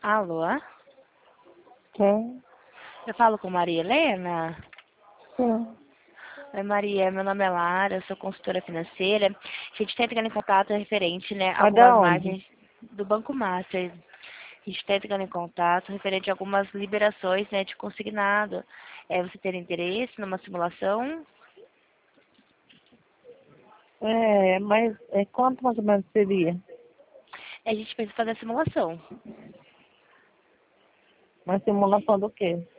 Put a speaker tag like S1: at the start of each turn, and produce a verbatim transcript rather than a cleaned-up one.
S1: Alô?
S2: Quem?
S1: Eu falo com Maria Helena?
S2: Sim.
S1: Oi, Maria, meu nome é Lara, eu sou consultora financeira. A gente está entrando em contato referente, né, a
S2: Mas da
S1: algumas
S2: onde?
S1: margens do Banco Master. A gente está entrando em contato referente a algumas liberações, né, de consignado. É, você ter interesse numa simulação?
S2: É, mas é, quanto mais ou menos seria?
S1: A gente pensa em fazer a simulação.
S2: Uma simulação do quê?